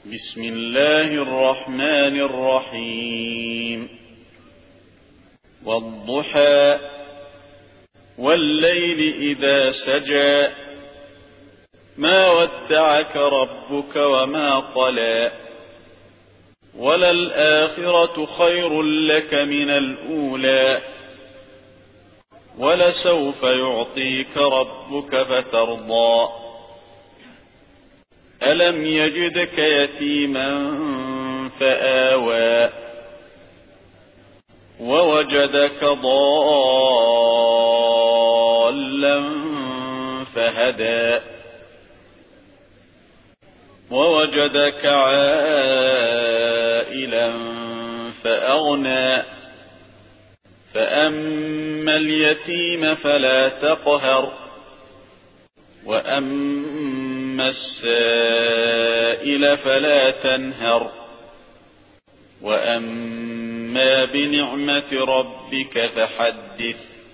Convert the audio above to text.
بسم الله الرحمن الرحيم. والضحى والليل إذا سجى ما ودعك ربك وما قلى وللآخرة خير لك من الأولى ولسوف يعطيك ربك فترضى ألم يجدك يتيما فآوى ووجدك ضالا فهدى ووجدك عائلا فأغنى فأما اليتيم فلا تقهر وأما السائل فلا تنهر وأما بنعمة ربك فحدث.